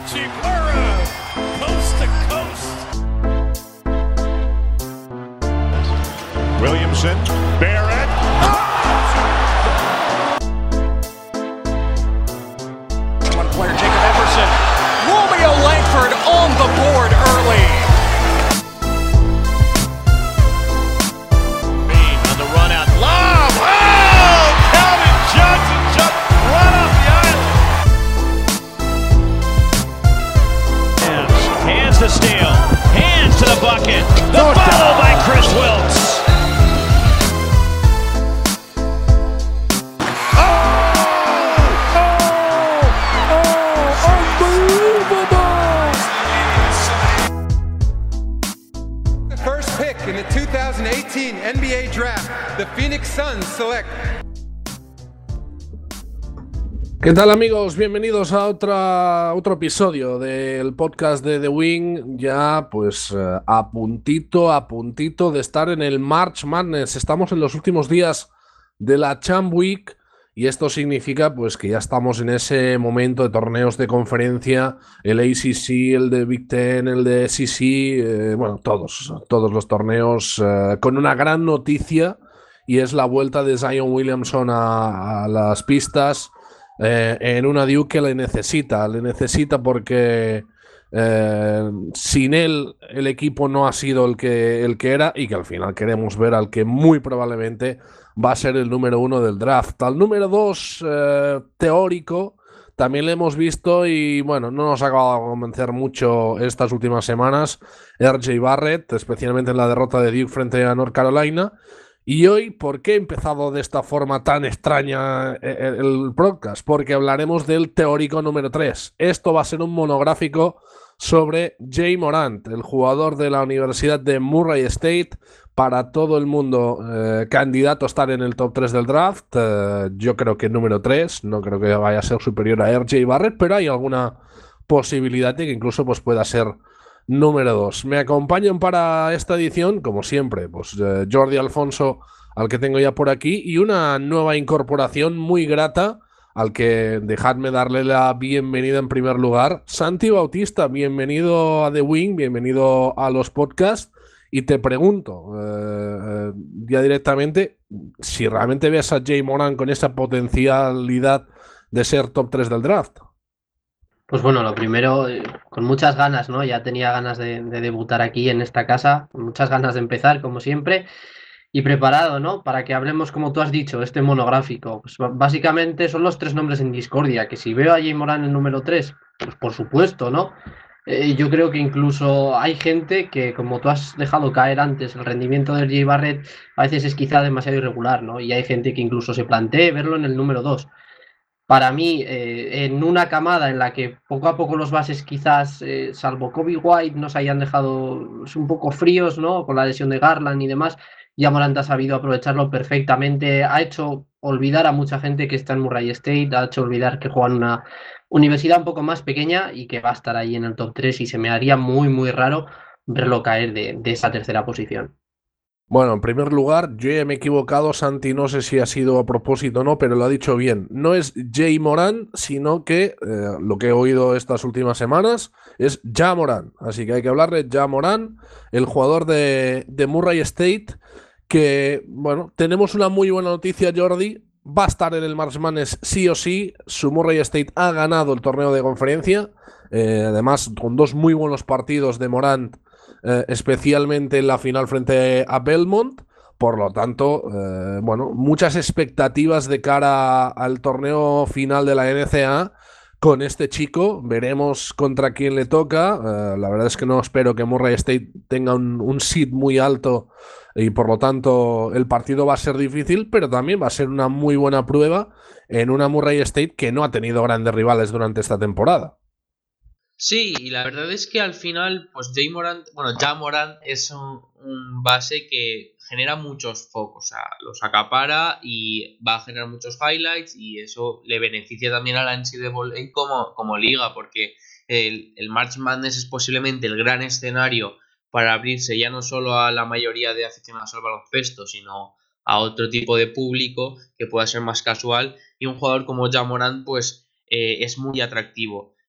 Archie Flora, coast to coast. Williamson, Barrett. One player, Jacob Everson. Romeo Langford on the board early. Bean on the run out. Lob! Oh! Calvin Johnson just right off the island. Hands to steal. Hands to the bucket. The follow by Chris Wilkes. In the 2018 NBA Draft, the Phoenix Suns select. ¿Qué tal, amigos? Bienvenidos a otro episodio del podcast de The Wing. Ya pues a puntito de estar en el March Madness. Estamos en los últimos días de la Champ Week y esto significa pues que ya estamos en ese momento de torneos de conferencia, el ACC, el de Big Ten, el de SEC, bueno, todos los torneos con una gran noticia, y es la vuelta de Zion Williamson a las pistas en una Duke que le necesita porque sin él el equipo no ha sido el que era, y que al final queremos ver al que muy probablemente va a ser el número 1 del draft. Al número 2 teórico también le hemos visto y bueno, no nos ha acabado de convencer mucho estas últimas semanas RJ Barrett, especialmente en la derrota de Duke frente a North Carolina. Y hoy, ¿por qué he empezado de esta forma tan extraña el podcast? Porque hablaremos del teórico número 3. Esto va a ser un monográfico sobre Ja Morant, el jugador de la Universidad de Murray State, para todo el mundo candidato a estar en el top 3 del draft. Yo creo que número 3, no creo que vaya a ser superior a RJ Barrett, pero hay alguna posibilidad de que incluso pues, pueda ser número 2. Me acompañan para esta edición, como siempre, pues Jordi Alfonso, al que tengo ya por aquí, y una nueva incorporación muy grata, al que dejadme darle la bienvenida en primer lugar. Santi Bautista, bienvenido a The Wing, bienvenido a los podcasts, y te pregunto ya directamente si realmente ves a Ja Morant con esa potencialidad de ser top 3 del draft. Pues bueno, lo primero, con muchas ganas, ¿no? Ya tenía ganas de debutar aquí en esta casa, con muchas ganas de empezar, como siempre, y preparado, ¿no? Para que hablemos, como tú has dicho, este monográfico. Pues básicamente son los 3 nombres en discordia, que si veo a Ja Morant en el número 3, pues por supuesto, ¿no? Yo creo que incluso hay gente que, como tú has dejado caer antes, el rendimiento de RJ Barrett a veces es quizá demasiado irregular, ¿no? Y hay gente que incluso se plantee verlo en el número 2. Para mí, en una camada en la que poco a poco los bases quizás, salvo Kobe White, nos hayan dejado un poco fríos, ¿no? Con la lesión de Garland y demás, ya Morant ha sabido aprovecharlo perfectamente, ha hecho olvidar a mucha gente que está en Murray State, ha hecho olvidar que juega en una universidad un poco más pequeña y que va a estar ahí en el top 3, y se me haría muy, muy raro verlo caer de esa tercera posición. Bueno, en primer lugar, yo ya me he equivocado, Santi, no sé si ha sido a propósito o no, pero lo ha dicho bien. No es Ja Morant, sino que lo que he oído estas últimas semanas es Ja Morant. Así que hay que hablar de Ja Morant, el jugador de Murray State, que, bueno, tenemos una muy buena noticia, Jordi. Va a estar en el March Madness sí o sí. Su Murray State ha ganado el torneo de conferencia, además con 2 muy buenos partidos de Morant, especialmente en la final frente a Belmont. Por lo tanto, bueno, muchas expectativas de cara al torneo final de la NCAA con este chico. Veremos contra quién le toca. La verdad es que no espero que Murray State tenga un seed muy alto, y por lo tanto el partido va a ser difícil, pero también va a ser una muy buena prueba en una Murray State que no ha tenido grandes rivales durante esta temporada. Sí, y la verdad es que al final, pues Ja Morant es un base que genera muchos focos, o sea, los acapara y va a generar muchos highlights, y eso le beneficia también a la NCAA como liga, porque el March Madness es posiblemente el gran escenario para abrirse ya no solo a la mayoría de aficionados al baloncesto, sino a otro tipo de público que pueda ser más casual, y un jugador como Ja Morant pues es muy atractivo.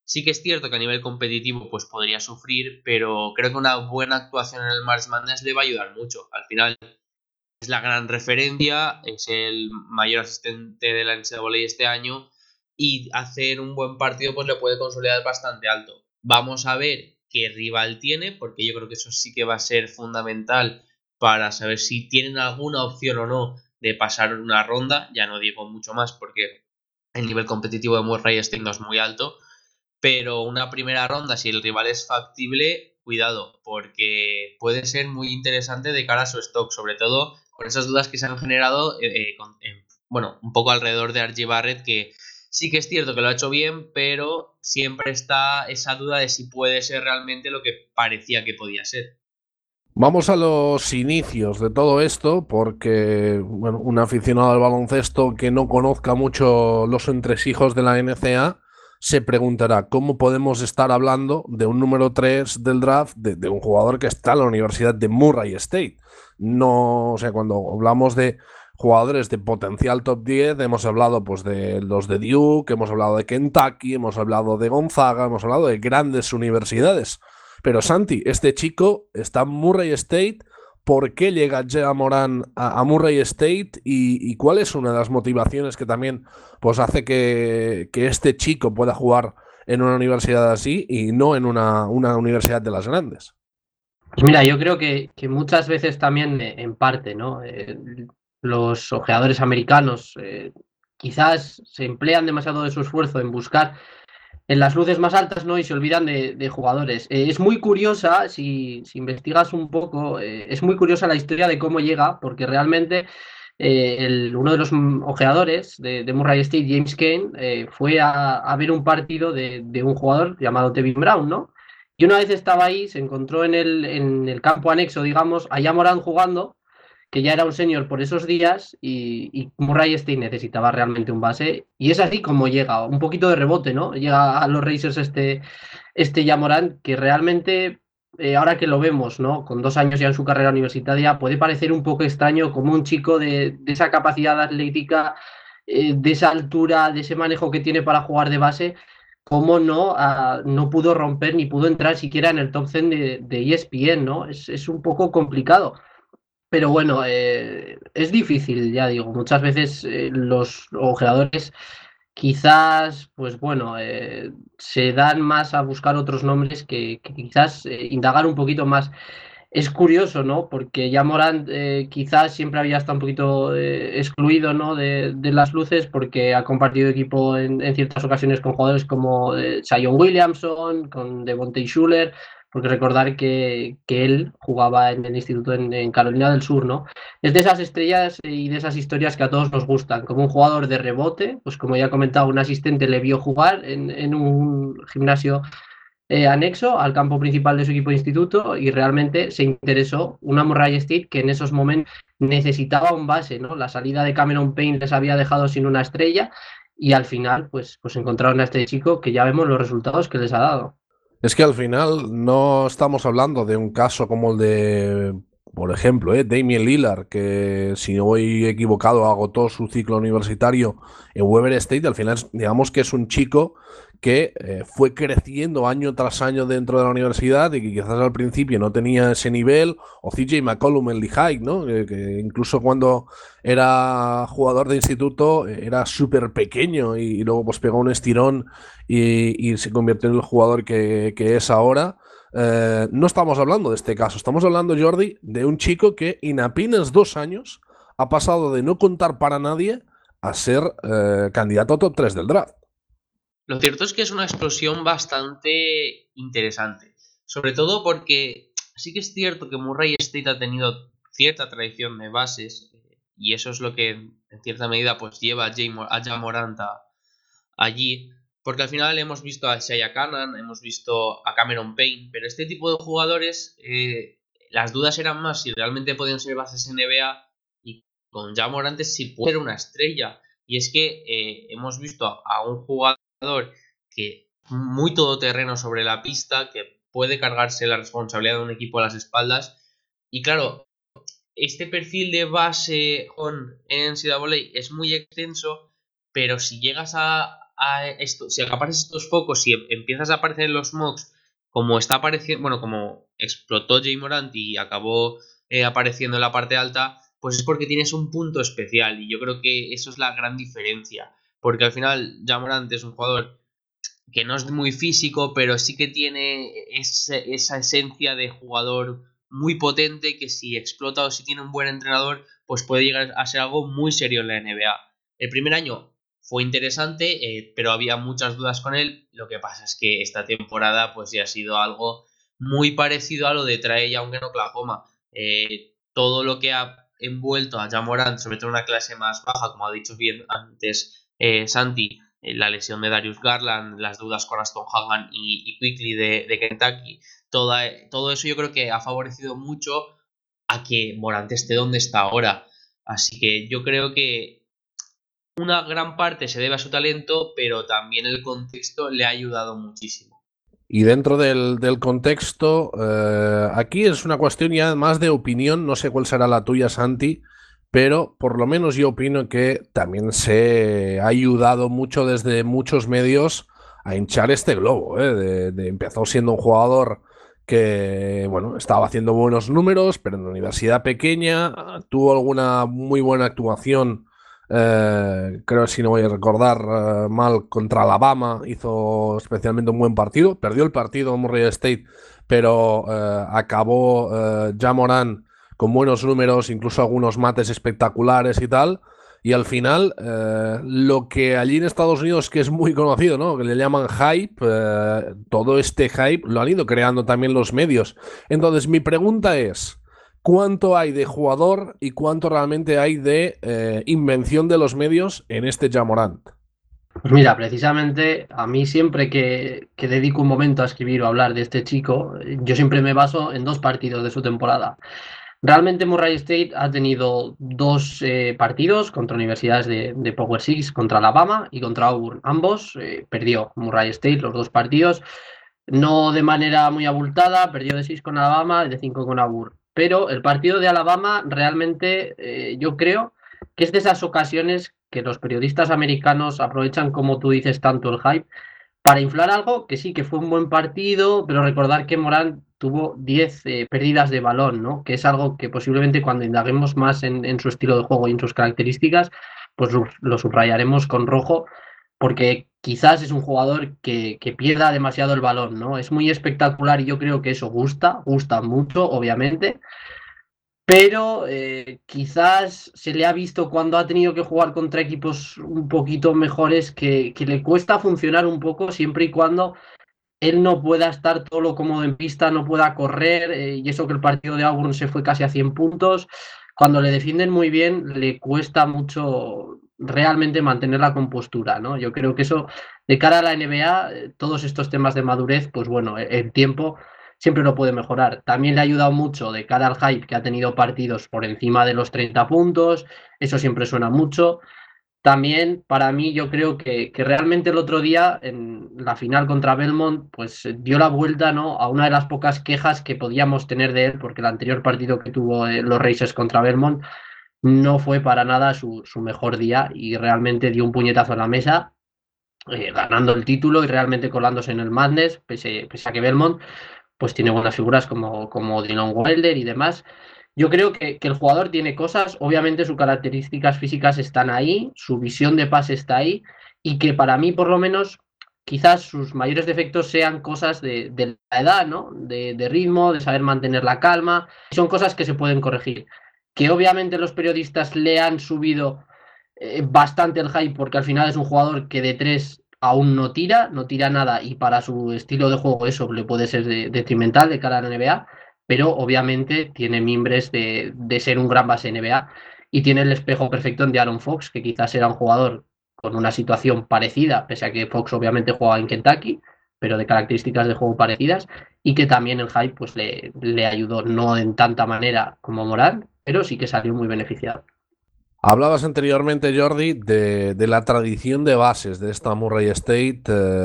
Sí que es cierto que a nivel competitivo pues podría sufrir, pero creo que una buena actuación en el March Madness le va a ayudar mucho. Al final es la gran referencia, es el mayor asistente de la NCAA este año y hacer un buen partido pues le puede consolidar bastante alto. Vamos a ver qué rival tiene, porque yo creo que eso sí que va a ser fundamental para saber si tienen alguna opción o no de pasar una ronda. Ya no digo mucho más porque el nivel competitivo de Murray State no es muy alto, pero una primera ronda, si el rival es factible, cuidado, porque puede ser muy interesante de cara a su stock, sobre todo con esas dudas que se han generado, bueno, un poco alrededor de R.J. Barrett, que sí que es cierto que lo ha hecho bien, pero siempre está esa duda de si puede ser realmente lo que parecía que podía ser. Vamos a los inicios de todo esto, porque bueno, un aficionado al baloncesto que no conozca mucho los entresijos de la NCAA se preguntará cómo podemos estar hablando de un número 3 del draft de un jugador que está en la Universidad de Murray State. No, o sea, cuando hablamos de jugadores de potencial top 10, hemos hablado pues de los de Duke, hemos hablado de Kentucky, hemos hablado de Gonzaga, hemos hablado de grandes universidades. Pero Santi, este chico está en Murray State. ¿Por qué llega Ja Morant a Murray State? ¿Y cuál es una de las motivaciones que también pues, hace que este chico pueda jugar en una universidad así y no en una universidad de las grandes? Pues mira, yo creo que muchas veces también, en parte, ¿no? Los ojeadores americanos quizás se emplean demasiado de su esfuerzo en buscar en las luces más altas, ¿no? Y se olvidan de jugadores. Es muy curiosa, si investigas un poco, es muy curiosa la historia de cómo llega, porque realmente uno de los ojeadores de Murray State, James Kane, fue a ver un partido de un jugador llamado Tevin Brown, ¿no? Y una vez estaba ahí, se encontró en el campo anexo, digamos, a Ja Morant jugando, que ya era un senior por esos días, y Murray State necesitaba realmente un base, y es así como llega, un poquito de rebote, ¿no? Llega a los Racers Ja Morant, que realmente, ahora que lo vemos, ¿no? Con 2 años ya en su carrera universitaria, puede parecer un poco extraño como un chico de esa capacidad atlética, de esa altura, de ese manejo que tiene para jugar de base, cómo no pudo romper ni pudo entrar siquiera en el top 10 de ESPN, ¿no? Es un poco complicado. Pero bueno, es difícil, ya digo, muchas veces los ojeadores quizás, pues bueno, se dan más a buscar otros nombres que quizás indagar un poquito más. Es curioso, ¿no? Porque ya Morant quizás siempre había estado un poquito excluido, ¿no? De las luces porque ha compartido equipo en ciertas ocasiones con jugadores como Zion Williamson, con Devontae Schuller, porque recordar que él jugaba en el instituto en Carolina del Sur, ¿no? Es de esas estrellas y de esas historias que a todos nos gustan, como un jugador de rebote, pues como ya he comentado, un asistente le vio jugar en un gimnasio anexo al campo principal de su equipo de instituto y realmente se interesó una Murray State que en esos momentos necesitaba un base, ¿no? La salida de Cameron Payne les había dejado sin una estrella y al final pues encontraron a este chico que ya vemos los resultados que les ha dado. Es que al final no estamos hablando de un caso como el de, por ejemplo, Damian Lillard, que si no voy equivocado agotó su ciclo universitario en Weber State. Al final, digamos que es un chico que fue creciendo año tras año dentro de la universidad y que quizás al principio no tenía ese nivel, o CJ McCollum en Lehigh, ¿no? Que incluso cuando era jugador de instituto era súper pequeño y luego pues pegó un estirón y se convirtió en el jugador que es ahora. No estamos hablando de este caso, estamos hablando, Jordi, de un chico que en apenas 2 años ha pasado de no contar para nadie a ser candidato a top 3 del draft. Lo cierto es que es una explosión bastante interesante, sobre todo porque sí que es cierto que Murray State ha tenido cierta tradición de bases y eso es lo que en cierta medida pues lleva a Ja Morant allí, porque al final hemos visto a Shaya Cannon, hemos visto a Cameron Payne, pero este tipo de jugadores las dudas eran más si realmente podían ser bases NBA y con Ja Morant si puede ser una estrella, y es que hemos visto a un jugador que muy todoterreno sobre la pista, que puede cargarse la responsabilidad de un equipo a las espaldas. Y claro, este perfil de base con NCAA es muy extenso, pero si llegas a esto, si acaparas estos focos y empiezas a aparecer en los mocks como está apareciendo, bueno, como explotó Ja Morant y acabó apareciendo en la parte alta, pues es porque tienes un punto especial, y yo creo que eso es la gran diferencia, porque al final Ja Morant es un jugador que no es muy físico, pero sí que tiene esa esencia de jugador muy potente, que si explota o si tiene un buen entrenador, pues puede llegar a ser algo muy serio en la NBA. El primer año fue interesante, pero había muchas dudas con él. Lo que pasa es que esta temporada pues ya ha sido algo muy parecido a lo de Trae Young en Oklahoma. Todo lo que ha envuelto a Ja Morant, sobre todo en una clase más baja, como ha dicho bien antes Santi, la lesión de Darius Garland, las dudas con Aston Hagan y Quickley de Kentucky, todo eso yo creo que ha favorecido mucho a que Morant esté donde está ahora. Así que yo creo que una gran parte se debe a su talento, pero también el contexto le ha ayudado muchísimo. Y dentro del contexto, aquí es una cuestión ya más de opinión, no sé cuál será la tuya, Santi, pero por lo menos yo opino que también se ha ayudado mucho desde muchos medios a hinchar este globo. Empezó siendo un jugador que, bueno, estaba haciendo buenos números, pero en la universidad pequeña tuvo alguna muy buena actuación. Creo, si no voy a recordar mal, contra Alabama hizo especialmente un buen partido, perdió el partido Murray State, pero acabó Ja Morant con buenos números, incluso algunos mates espectaculares y tal, y al final lo que allí en Estados Unidos, que es muy conocido, ¿no?, que le llaman hype, todo este hype lo han ido creando también los medios. Entonces mi pregunta es: ¿cuánto hay de jugador y cuánto realmente hay de invención de los medios en este Ja Morant? Pues mira, precisamente a mí siempre que dedico un momento a escribir o hablar de este chico, yo siempre me baso en 2 partidos de su temporada. Realmente Murray State ha tenido 2 partidos contra universidades de Power Six, contra Alabama y contra Auburn. Ambos perdió Murray State los 2 partidos, no de manera muy abultada, perdió de 6 con Alabama y de 5 con Auburn. Pero el partido de Alabama realmente yo creo que es de esas ocasiones que los periodistas americanos aprovechan, como tú dices, tanto el hype para inflar algo que sí, que fue un buen partido, pero recordar que Morant tuvo 10 pérdidas de balón, ¿no? Que es algo que posiblemente cuando indaguemos más en su estilo de juego y en sus características, pues lo subrayaremos con rojo, porque quizás es un jugador que pierda demasiado el balón, ¿no? Es muy espectacular y yo creo que eso gusta mucho, obviamente, pero quizás se le ha visto cuando ha tenido que jugar contra equipos un poquito mejores que le cuesta funcionar un poco siempre y cuando él no pueda estar todo lo cómodo en pista, no pueda correr, y eso que el partido de Auburn se fue casi a 100 puntos. Cuando le defienden muy bien, le cuesta mucho realmente mantener la compostura, ¿no? Yo creo que eso, de cara a la NBA, todos estos temas de madurez, pues bueno, el tiempo siempre lo puede mejorar. También le ha ayudado mucho de cara al hype que ha tenido partidos por encima de los 30 puntos, eso siempre suena mucho. También, para mí, yo creo que realmente el otro día, en la final contra Belmont, pues dio la vuelta, ¿no?, a una de las pocas quejas que podíamos tener de él, porque el anterior partido que tuvo los Racers contra Belmont no fue para nada su mejor día, y realmente dio un puñetazo en la mesa, ganando el título y realmente colándose en el Madness, pese a que Belmont pues tiene buenas figuras como Dylan Wilder y demás. Yo creo que el jugador tiene cosas, obviamente sus características físicas están ahí, su visión de pase está ahí, y que para mí, por lo menos, quizás sus mayores defectos sean cosas de la edad, ¿no? De ritmo, de saber mantener la calma. Son cosas que se pueden corregir. Que obviamente los periodistas le han subido bastante el hype, porque al final es un jugador que de 3 aún no tira nada, y para su estilo de juego eso le puede ser detrimental de cara a la NBA, pero obviamente tiene mimbres de ser un gran base NBA, y tiene el espejo perfecto en De'Aaron Fox, que quizás era un jugador con una situación parecida, pese a que Fox obviamente juega en Kentucky, pero de características de juego parecidas, y que también el hype pues le ayudó, no en tanta manera como Morant, pero sí que salió muy beneficiado. Hablabas anteriormente, Jordi, de la tradición de bases de esta Murray State.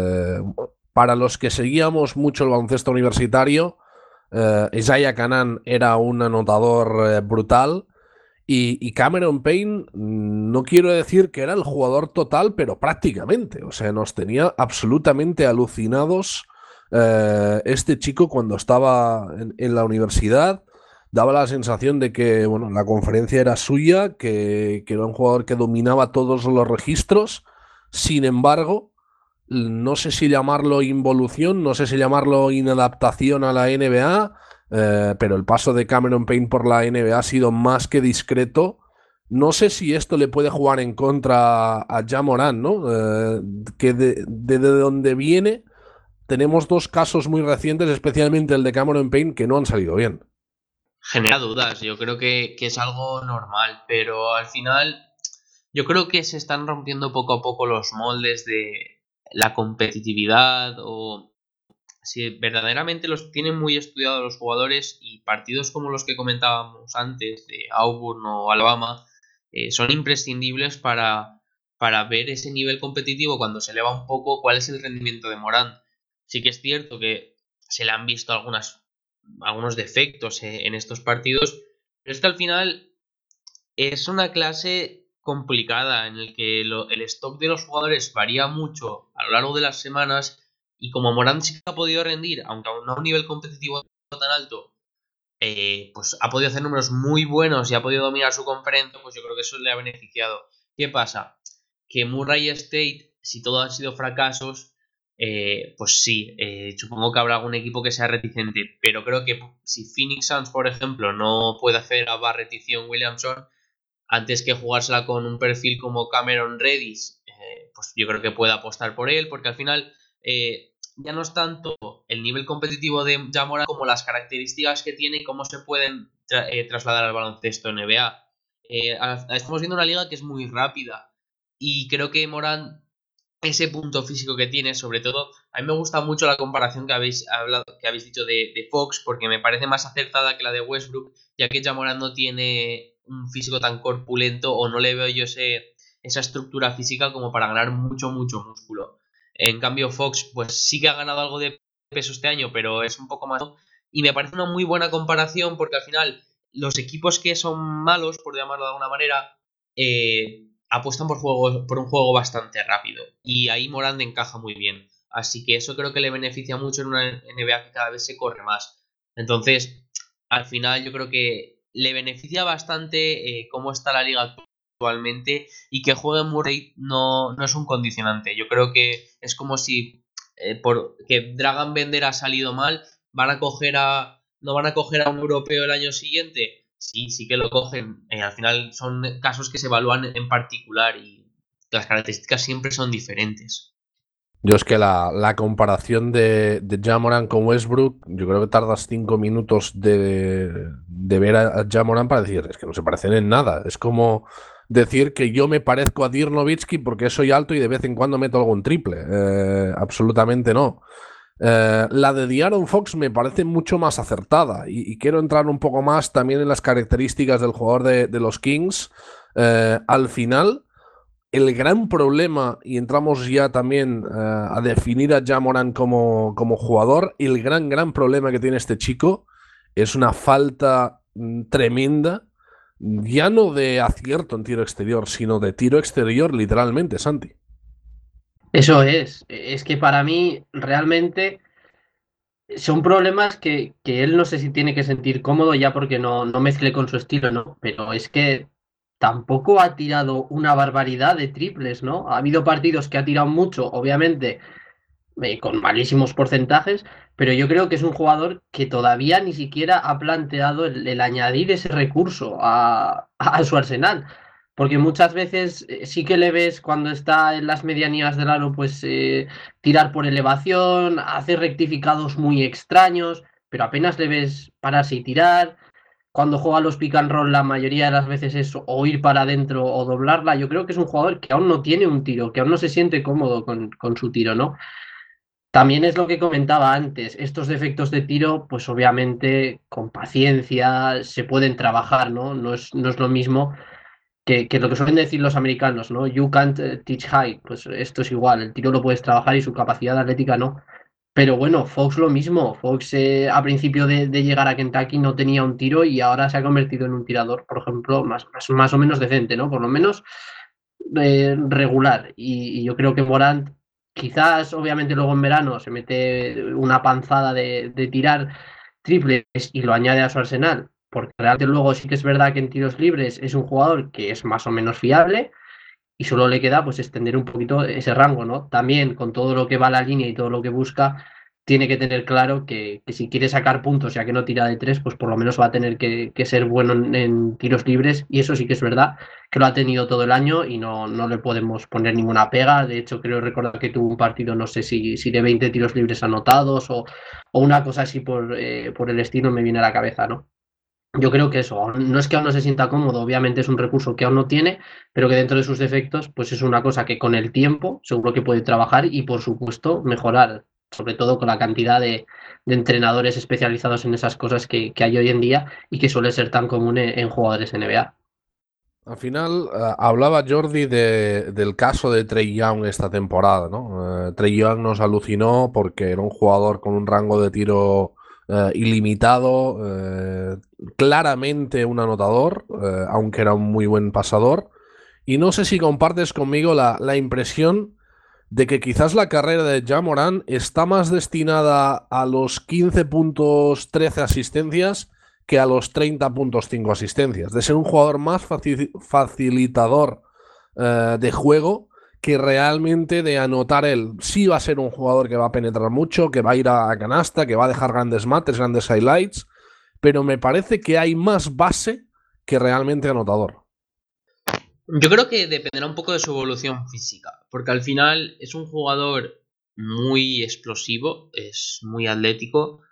Para los que seguíamos mucho el baloncesto universitario, Isaiah Canaan era un anotador brutal, Y Cameron Payne, no quiero decir que era el jugador total, pero prácticamente. O sea, nos tenía absolutamente alucinados este chico cuando estaba en la universidad. Daba la sensación de que bueno, la conferencia era suya, que era un jugador que dominaba todos los registros. Sin embargo, no sé si llamarlo involución, no sé si llamarlo inadaptación a la NBA, pero el paso de Cameron Payne por la NBA ha sido más que discreto. No sé si esto le puede jugar en contra a Ja Morant, ¿no? Que de donde viene tenemos dos casos muy recientes, especialmente el de Cameron Payne, que no han salido bien. Genera dudas, yo creo que es algo normal, pero al final yo creo que se están rompiendo poco a poco los moldes de la competitividad, o si verdaderamente los tienen muy estudiados los jugadores, y partidos como los que comentábamos antes de Auburn o Alabama son imprescindibles para ver ese nivel competitivo cuando se eleva un poco, cuál es el rendimiento de Morant. Sí que es cierto que se le han visto algunos defectos en estos partidos, pero es que al final es una clase complicada en el que el stock de los jugadores varía mucho a lo largo de las semanas, y como Morant sí que ha podido rendir, aunque aún no a un nivel competitivo tan alto, pues ha podido hacer números muy buenos y ha podido dominar su conferencia, pues yo creo que eso le ha beneficiado. ¿Qué pasa? Que Murray State, si todo han sido fracasos, pues sí, supongo que habrá algún equipo que sea reticente, pero creo que si Phoenix Suns, por ejemplo, no puede hacer a Barrett y Zion Williamson, antes que jugársela con un perfil como Cameron Reddish, pues yo creo que puede apostar por él, porque al final ya no es tanto el nivel competitivo de Ja Morant como las características que tiene y cómo se pueden trasladar al baloncesto NBA. Estamos viendo una liga que es muy rápida, y creo que Morant, ese punto físico que tiene, sobre todo, a mí me gusta mucho la comparación que habéis dicho de Fox, porque me parece más acertada que la de Westbrook, ya que Ja Morant no tiene un físico tan corpulento, o no le veo yo esa estructura física como para ganar mucho músculo. En cambio, Fox pues sí que ha ganado algo de peso este año, pero es un poco más, y me parece una muy buena comparación, porque al final los equipos que son malos, por llamarlo de alguna manera, apuestan por un juego bastante rápido, y ahí Morant encaja muy bien, así que eso creo que le beneficia mucho en una NBA que cada vez se corre más. Entonces, al final yo creo que le beneficia bastante cómo está la liga actualmente, y que juegue Murray no es un condicionante. Yo creo que es como si que Dragan Bender ha salido mal, no van a coger a un europeo el año siguiente. Sí que lo cogen. Al final son casos que se evalúan en particular, y las características siempre son diferentes. Yo es que la comparación de Ja Morant con Westbrook, yo creo que tardas 5 minutos de ver a Ja Morant para decir, es que no se parecen en nada. Es como decir que yo me parezco a Dirk Nowitzki porque soy alto y de vez en cuando meto algún triple. Absolutamente no. La de De'Aaron Fox me parece mucho más acertada, y quiero entrar un poco más también en las características del jugador de los Kings. Al final, el gran problema, y entramos ya también a definir a Ja Morant como jugador, el gran problema que tiene este chico es una falta tremenda, ya no de acierto en tiro exterior, sino de tiro exterior literalmente, Santi. Eso es que para mí realmente son problemas que él no sé si tiene que sentir cómodo ya porque no mezcle con su estilo, ¿no? Pero es que tampoco ha tirado una barbaridad de triples, ¿no? Ha habido partidos que ha tirado mucho, obviamente, con malísimos porcentajes, pero yo creo que es un jugador que todavía ni siquiera ha planteado el añadir ese recurso a su arsenal. Porque muchas veces sí que le ves cuando está en las medianías del aro, pues tirar por elevación, hacer rectificados muy extraños, pero apenas le ves pararse y tirar. Cuando juega los pick and roll, la mayoría de las veces es o ir para adentro o doblarla. Yo creo que es un jugador que aún no tiene un tiro, que aún no se siente cómodo con su tiro, ¿no? También es lo que comentaba antes, estos defectos de tiro, pues obviamente con paciencia se pueden trabajar, ¿no? No es lo mismo que lo que suelen decir los americanos, ¿no? You can't teach high, pues esto es igual, el tiro lo puedes trabajar y su capacidad atlética no. Pero bueno, Fox lo mismo. Fox a principio de llegar a Kentucky no tenía un tiro y ahora se ha convertido en un tirador, por ejemplo, más o menos decente, ¿no? Por lo menos regular. Y yo creo que Morant, quizás obviamente luego en verano se mete una panzada de tirar triples y lo añade a su arsenal, porque realmente luego sí que es verdad que en tiros libres es un jugador que es más o menos fiable y solo le queda pues extender un poquito ese rango, ¿no? También con todo lo que va a la línea y todo lo que busca, tiene que tener claro que si quiere sacar puntos, ya que no tira de tres, pues por lo menos va a tener que ser bueno en tiros libres, y eso sí que es verdad que lo ha tenido todo el año y no le podemos poner ninguna pega. De hecho, creo recordar que tuvo un partido, no sé si de 20 tiros libres anotados o una cosa así por el estilo me viene a la cabeza, ¿no? Yo creo que eso, no es que aún no se sienta cómodo, obviamente es un recurso que aún no tiene, pero que dentro de sus defectos, pues es una cosa que con el tiempo seguro que puede trabajar y por supuesto mejorar, sobre todo con la cantidad de entrenadores especializados en esas cosas que hay hoy en día y que suele ser tan común en jugadores NBA. Al final, hablaba Jordi del caso de Trae Young esta temporada, ¿no? Trae Young nos alucinó porque era un jugador con un rango de tiro ilimitado, claramente un anotador, aunque era un muy buen pasador. Y no sé si compartes conmigo la impresión de que quizás la carrera de Ja Morant está más destinada a los 15 puntos, 13 asistencias que a los 30 puntos, 5 asistencias. De ser un jugador más facilitador de juego que realmente de anotar él. Sí va a ser un jugador que va a penetrar mucho, que va a ir a canasta, que va a dejar grandes mates, grandes highlights, pero me parece que hay más base que realmente anotador. Yo creo que dependerá un poco de su evolución física, porque al final es un jugador muy explosivo, es muy atlético,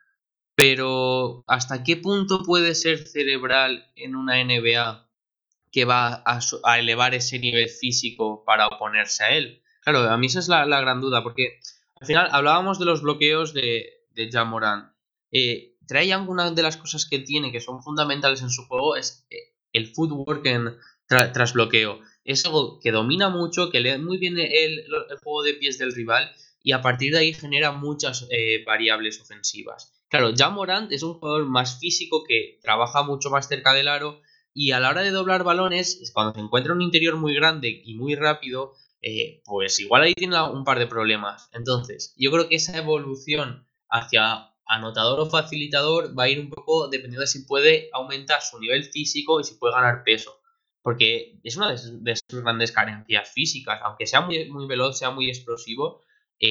pero ¿hasta qué punto puede ser cerebral en una NBA que va a elevar ese nivel físico para oponerse a él? Claro, a mí esa es la gran duda, porque al final hablábamos de los bloqueos de Ja Morant. Trae algunas de las cosas que tiene que son fundamentales en su juego es el footwork tras bloqueo. Es algo que domina mucho, que lee muy bien el juego de pies del rival y a partir de ahí genera muchas variables ofensivas. Claro, Ja Morant es un jugador más físico que trabaja mucho más cerca del aro y a la hora de doblar balones, cuando se encuentra un interior muy grande y muy rápido, pues igual ahí tiene un par de problemas. Entonces, yo creo que esa evolución hacia anotador o facilitador va a ir un poco dependiendo de si puede aumentar su nivel físico y si puede ganar peso. Porque es una de sus grandes carencias físicas. Aunque sea muy veloz, sea muy explosivo,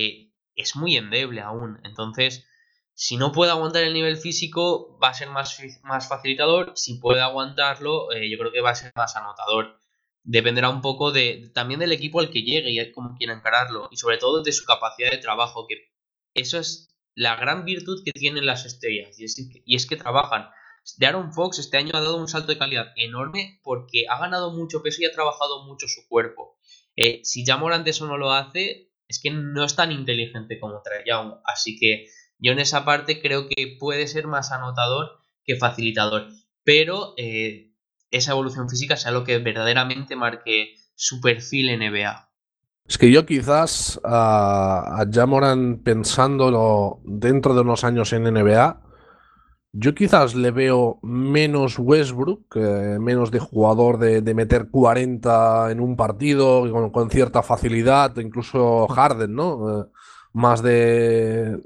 es muy endeble aún. Entonces, si no puede aguantar el nivel físico, va a ser más facilitador. Si puede aguantarlo, yo creo que va a ser más anotador. Dependerá un poco también del equipo al que llegue y cómo quiera encararlo. Y sobre todo de su capacidad de trabajo, que eso es la gran virtud que tienen las estrellas. Y es que trabajan. De'Aaron Fox este año ha dado un salto de calidad enorme porque ha ganado mucho peso y ha trabajado mucho su cuerpo. Si Ja Morant eso no lo hace, es que no es tan inteligente como Trae Young. Así que yo en esa parte creo que puede ser más anotador que facilitador. Pero esa evolución física sea lo que verdaderamente marque su perfil en NBA. Es que yo quizás a Ja Morant pensándolo dentro de unos años en NBA, yo quizás le veo menos Westbrook, menos de jugador de meter 40 en un partido con cierta facilidad, incluso Harden, ¿no? Más de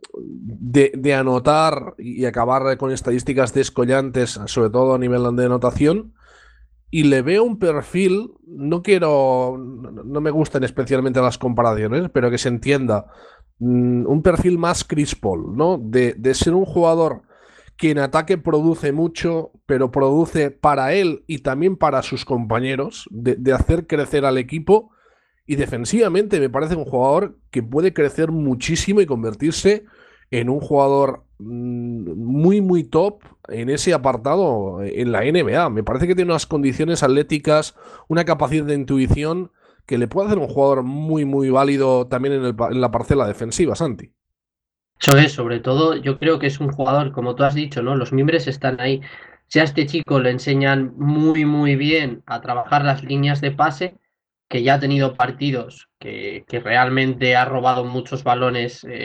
anotar y acabar con estadísticas descollantes, sobre todo a nivel de anotación. Y le veo un perfil, no me gustan especialmente las comparaciones, pero que se entienda, un perfil más Chris Paul, ¿no? De ser un jugador que en ataque produce mucho, pero produce para él y también para sus compañeros, de hacer crecer al equipo. Y defensivamente me parece un jugador que puede crecer muchísimo y convertirse en un jugador muy, muy top en ese apartado en la NBA. Me parece que tiene unas condiciones atléticas, una capacidad de intuición que le puede hacer un jugador muy, muy válido también en la parcela defensiva, Santi. Eso es, sobre todo, yo creo que es un jugador, como tú has dicho, ¿no? Los mimbres están ahí. Si a este chico le enseñan muy, muy bien a trabajar las líneas de pase, que ya ha tenido partidos que realmente ha robado muchos balones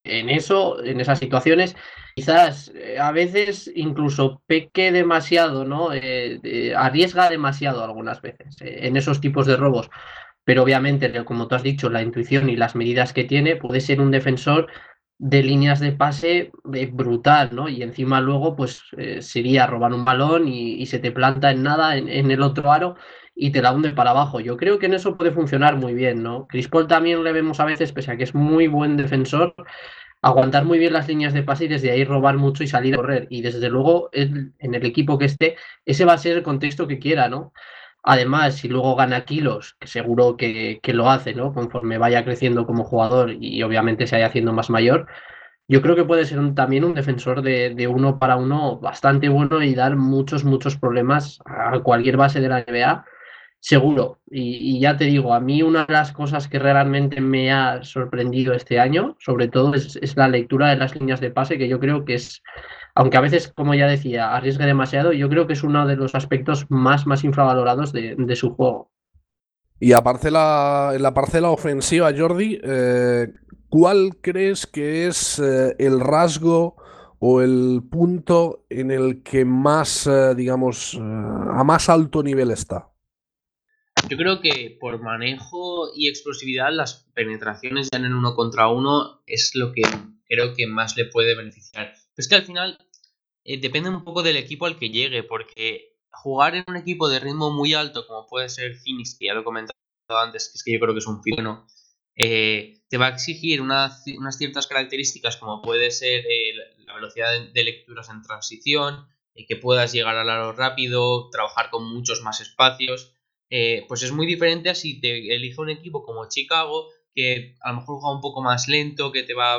en esas situaciones, quizás a veces incluso peque demasiado, ¿no? Arriesga demasiado algunas veces en esos tipos de robos. Pero obviamente, como tú has dicho, la intuición y las medidas que tiene, puede ser un defensor de líneas de pase brutal, ¿no? Y encima luego, pues sería robar un balón y se te planta en nada en el otro aro y te la hunde para abajo. Yo creo que en eso puede funcionar muy bien, ¿no? Chris Paul también le vemos a veces, pese a que es muy buen defensor, aguantar muy bien las líneas de pase y desde ahí robar mucho y salir a correr. Y desde luego, en el equipo que esté, ese va a ser el contexto que quiera, ¿no? Además, si luego gana kilos, que seguro que lo hace, ¿no? Conforme vaya creciendo como jugador y obviamente se vaya haciendo más mayor, yo creo que puede ser también un defensor de uno para uno bastante bueno y dar muchos, muchos problemas a cualquier base de la NBA, seguro. Y ya te digo, a mí una de las cosas que realmente me ha sorprendido este año, sobre todo, es la lectura de las líneas de pase, que yo creo que es, aunque a veces, como ya decía, arriesgue demasiado, yo creo que es uno de los aspectos más infravalorados de su juego. Y aparte en la parcela ofensiva, Jordi, ¿cuál crees que es el rasgo o el punto en el que más, digamos, a más alto nivel está? Yo creo que por manejo y explosividad, las penetraciones ya en el 1 contra 1 es lo que creo que más le puede beneficiar. Pero es que al final depende un poco del equipo al que llegue, porque jugar en un equipo de ritmo muy alto, como puede ser Phoenix, que ya lo he comentado antes, que es que yo creo que es un fino, te va a exigir unas ciertas características, como puede ser la velocidad de lecturas en transición, que puedas llegar al aro rápido, trabajar con muchos más espacios. Pues es muy diferente a si te elige un equipo como Chicago, que a lo mejor juega un poco más lento, que te va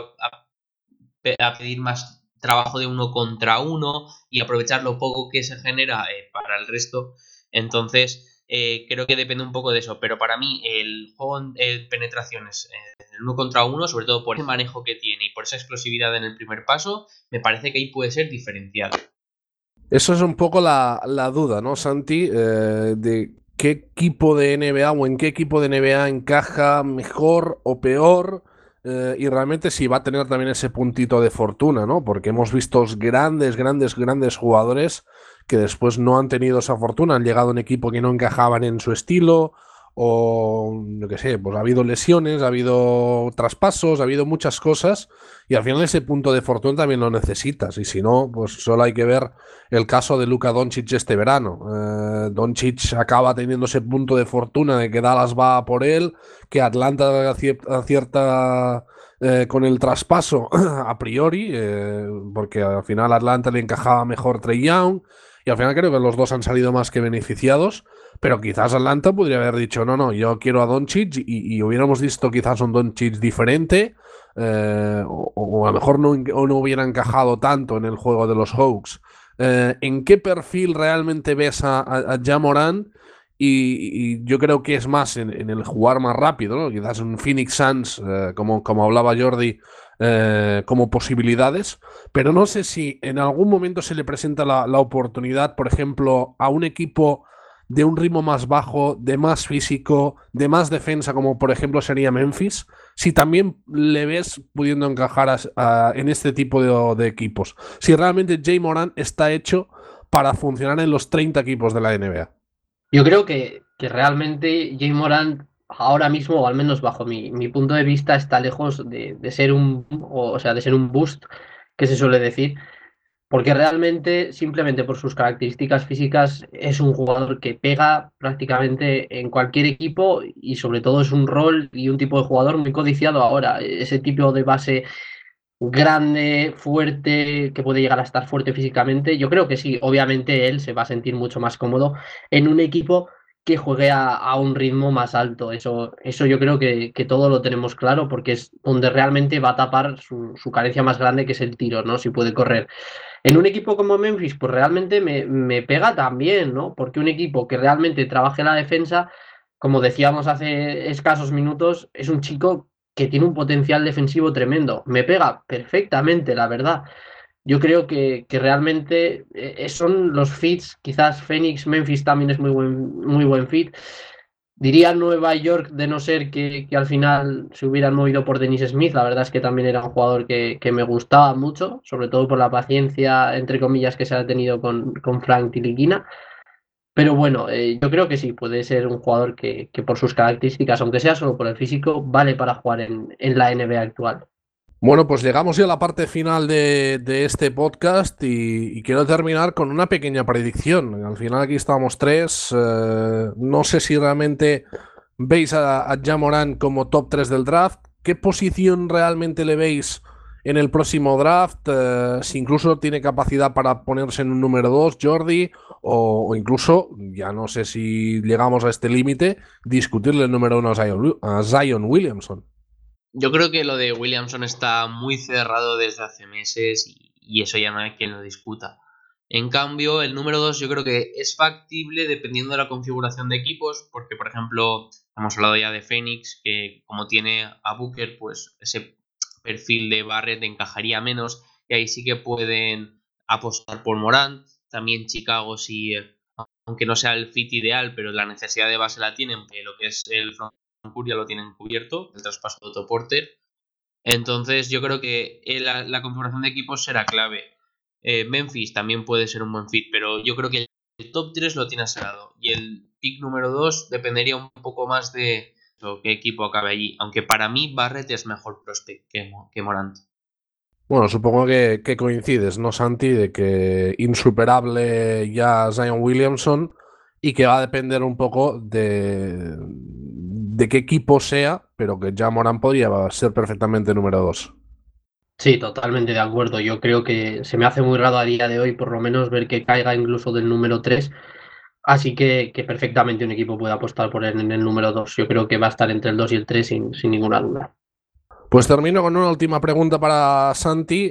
a pedir más trabajo de 1 contra 1 y aprovechar lo poco que se genera para el resto. Entonces creo que depende un poco de eso, pero para mí el juego de penetraciones en el 1 contra 1, sobre todo por ese manejo que tiene y por esa explosividad en el primer paso, me parece que ahí puede ser diferencial. Eso es un poco la duda, ¿no, Santi? De qué equipo de NBA o en qué equipo de NBA encaja mejor o peor, y realmente si va a tener también ese puntito de fortuna, ¿no? Porque hemos visto grandes jugadores que después no han tenido esa fortuna, han llegado a un equipo que no encajaban en su estilo, o yo qué sé, pues ha habido lesiones, ha habido traspasos, ha habido muchas cosas, y al final ese punto de fortuna también lo necesitas, y si no, pues solo hay que ver el caso de Luka Doncic este verano. Doncic acaba teniendo ese punto de fortuna de que Dallas va por él, que Atlanta acierta con el traspaso a priori, porque al final a Atlanta le encajaba mejor Trae Young, y al final creo que los dos han salido más que beneficiados, pero quizás Atlanta podría haber dicho, no, yo quiero a Doncic, y hubiéramos visto quizás un Doncic diferente, o a lo mejor no hubiera encajado tanto en el juego de los Hawks. ¿En qué perfil realmente ves a Ja Morant? Y yo creo que es más en el jugar más rápido, ¿no? Quizás un Phoenix Suns, como hablaba Jordi, como posibilidades, pero no sé si en algún momento se le presenta la oportunidad, por ejemplo, a un equipo de un ritmo más bajo, de más físico, de más defensa, como por ejemplo sería Memphis, si también le ves pudiendo encajar en este tipo de equipos. Si realmente Ja Morant está hecho para funcionar en los 30 equipos de la NBA. Yo creo que realmente Ja Morant ahora mismo, o al menos bajo mi punto de vista, está lejos de ser de ser un boost, que se suele decir, porque realmente, simplemente por sus características físicas, es un jugador que pega prácticamente en cualquier equipo y sobre todo es un rol y un tipo de jugador muy codiciado ahora. Ese tipo de base grande, fuerte, que puede llegar a estar fuerte físicamente, yo creo que sí, obviamente él se va a sentir mucho más cómodo en un equipo que juegue a un ritmo más alto. Eso yo creo que todo lo tenemos claro porque es donde realmente va a tapar su carencia más grande, que es el tiro, ¿no? Si puede correr. En un equipo como Memphis, pues realmente me pega también, ¿no? Porque un equipo que realmente trabaje la defensa, como decíamos hace escasos minutos, es un chico que tiene un potencial defensivo tremendo. Me pega perfectamente, la verdad. Yo creo que realmente son los fits, quizás Phoenix, Memphis también es muy buen fit, Diría Nueva York, de no ser que al final se hubieran movido por Dennis Smith. La verdad es que también era un jugador que me gustaba mucho, sobre todo por la paciencia, entre comillas, que se ha tenido con Frank Tiliquina. Pero bueno, yo creo que sí, puede ser un jugador que por sus características, aunque sea solo por el físico, vale para jugar en la NBA actual. Bueno, pues llegamos ya a la parte final de este podcast y quiero terminar con una pequeña predicción. Al final aquí estamos tres. No sé si realmente veis a Ja Morant como top 3 del draft. ¿Qué posición realmente le veis en el próximo draft? Si incluso tiene capacidad para ponerse en un número 2, Jordi, o incluso, ya no sé si llegamos a este límite, discutirle el número 1 a Zion Williamson. Yo creo que lo de Williamson está muy cerrado desde hace meses y eso ya no hay quien lo discuta. En cambio, el número 2 yo creo que es factible dependiendo de la configuración de equipos, porque por ejemplo, hemos hablado ya de Phoenix, que como tiene a Booker, pues ese perfil de Barrett encajaría menos y ahí sí que pueden apostar por Morant. También Chicago, sí, aunque no sea el fit ideal, pero la necesidad de base la tienen, porque lo que es el ya lo tienen cubierto, el traspaso de Otto Porter. Entonces yo creo que la configuración de equipos será clave. Memphis también puede ser un buen fit, pero yo creo que el top 3 lo tiene asegurado y el pick número 2 dependería un poco más de qué equipo acabe allí, aunque para mí Barrett es mejor prospect que Morant. Bueno, supongo que coincides, ¿no, Santi? De que insuperable ya Zion Williamson y que va a depender un poco de qué equipo sea, pero que ya Morant podría ser perfectamente número 2. Sí, totalmente de acuerdo. Yo creo que se me hace muy raro a día de hoy, por lo menos, ver que caiga incluso del número 3. Así que perfectamente un equipo puede apostar por él en el número 2. Yo creo que va a estar entre el 2 y el 3 sin ninguna duda. Pues termino con una última pregunta para Santi.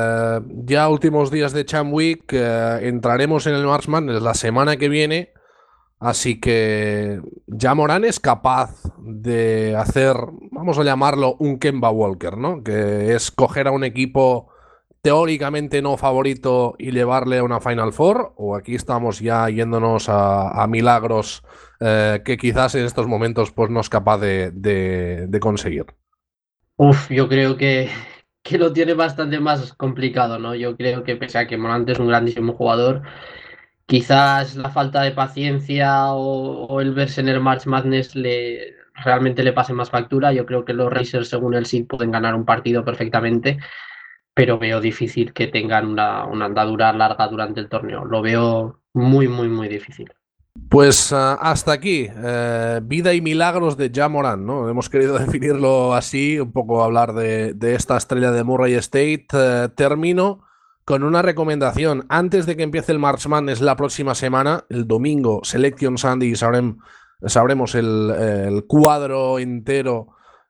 Ya últimos días de Champ Week, entraremos en el March Madness la semana que viene. Así que Ja Morant es capaz de hacer, vamos a llamarlo, un Kemba Walker, ¿no? Que es coger a un equipo teóricamente no favorito y llevarle a una Final Four. O aquí estamos ya yéndonos a milagros que quizás en estos momentos pues, no es capaz de conseguir. Yo creo que lo tiene bastante más complicado, ¿no? Yo creo que pese a que Morant es un grandísimo jugador, quizás la falta de paciencia o el verse en el March Madness realmente le pase más factura. Yo creo que los Racers, según el seed, pueden ganar un partido perfectamente, pero veo difícil que tengan una andadura larga durante el torneo. Lo veo muy, muy, muy difícil. Pues hasta aquí, vida y milagros de Ja Morant, ¿no? Hemos querido definirlo así, un poco hablar de esta estrella de Murray State. Termino con una recomendación. Antes de que empiece el March Madness la próxima semana, el domingo, Selection Sunday, sabremos el cuadro entero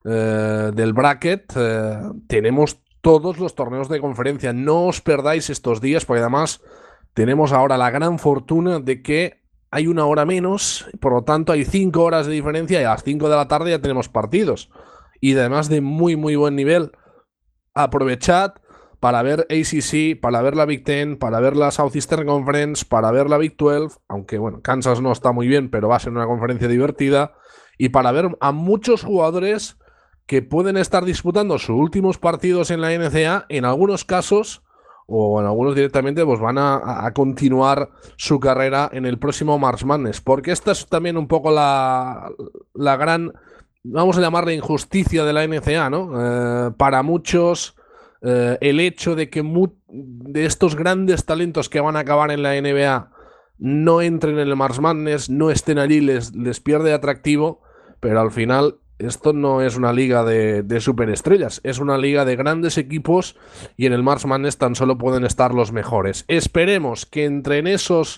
del bracket. Tenemos todos los torneos de conferencia. No os perdáis estos días, porque además tenemos ahora la gran fortuna de que hay una hora menos, por lo tanto hay 5 horas de diferencia y a las 5 de la tarde ya tenemos partidos. Y además de muy, muy buen nivel. Aprovechad para ver ACC, para ver la Big Ten, para ver la Southeastern Conference, para ver la Big 12, aunque bueno, Kansas no está muy bien, pero va a ser una conferencia divertida, y para ver a muchos jugadores que pueden estar disputando sus últimos partidos en la NCAA, en algunos casos o en algunos directamente pues van a continuar su carrera en el próximo March Madness, porque esta es también un poco la gran, vamos a llamarle, injusticia de la NCAA, ¿no? Para muchos el hecho de que de estos grandes talentos que van a acabar en la NBA no entren en el March Madness, no estén allí, les pierde atractivo, pero al final esto no es una liga de superestrellas, es una liga de grandes equipos y en el March Madness tan solo pueden estar los mejores. Esperemos que entre en esos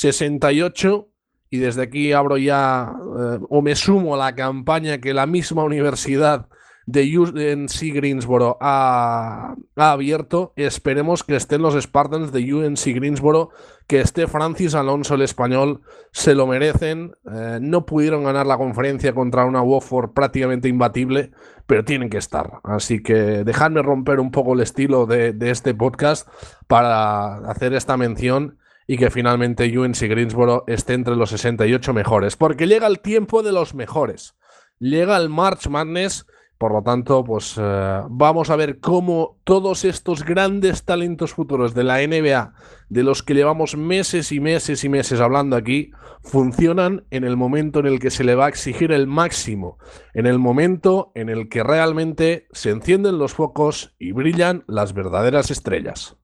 68, y desde aquí abro ya o me sumo a la campaña que la misma universidad de UNC Greensboro ha abierto, esperemos que estén los Spartans de UNC Greensboro, que esté Francis Alonso, el español, se lo merecen. No pudieron ganar la conferencia contra una Wofford prácticamente imbatible, pero tienen que estar. Así que dejadme romper un poco el estilo de este podcast para hacer esta mención y que finalmente UNC Greensboro esté entre los 68 mejores, porque llega el tiempo de los mejores, llega el March Madness. Por lo tanto, pues vamos a ver cómo todos estos grandes talentos futuros de la NBA, de los que llevamos meses y meses y meses hablando aquí, funcionan en el momento en el que se le va a exigir el máximo, en el momento en el que realmente se encienden los focos y brillan las verdaderas estrellas.